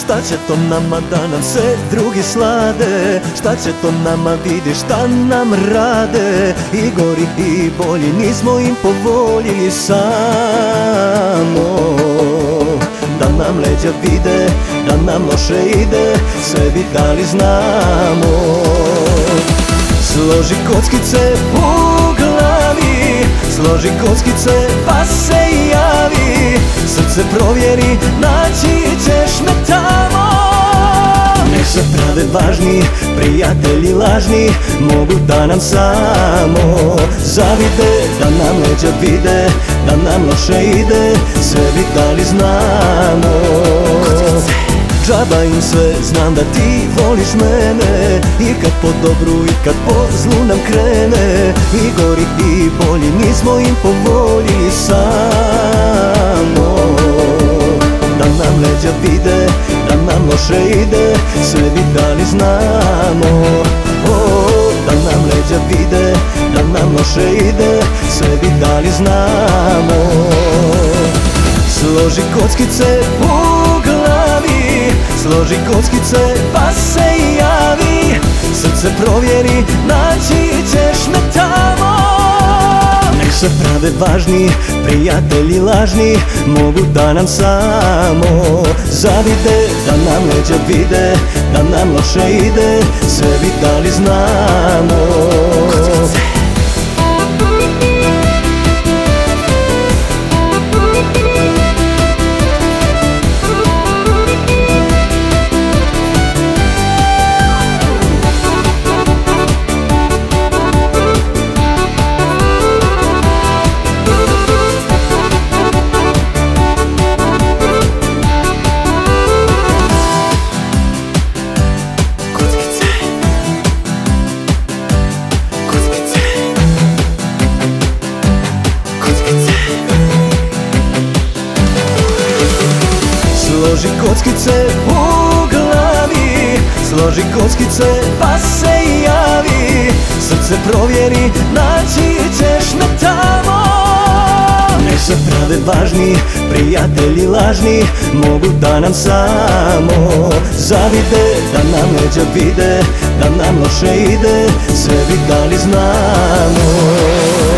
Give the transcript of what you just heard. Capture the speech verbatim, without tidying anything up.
Šta će to nama da nam se drugi slade? Šta će to nama, vidi šta nam rade? I gori i bolji, nismo im po volji samo da nam leđa vide, da nam loše ide, sebi da li znamo. Složi kockice u glavi, složi kockice pa se javi, srce provjeri, naći ćeš me tamo. Nek se prave važni, prijatelji lažni, mogu da nam samo zavide, da nam leđa vide, da nam loše ide, sebi da li znamo. Džaba im sve, znam da ti voliš mene, i kad po dobru i kad po zlu nam krene. I gori i bolji, nismo im po volji samo da nam leđa vide, da nam loše ide, sebi da li znamo. Oh, da nam leđa vide, da nam loše ide, sebi da li znamo. Složi kockice u glavi, složi kockice pa se javi, srce provjeri, naći ćeš me tamo. Nek se prave važni, prijatelji lažni, mogu da nam samo zavide, da nam leđa vide, da nam loše ide, sebi da li znamo. Složi kockice u glavi, složi kockice pa se javi, srce provjeri, naći ćeš me tamo. Nek se prave važni, prijatelji lažni, mogu da nam samo zavide, da nam leđa vide, da nam loše ide, sebi da li znamo.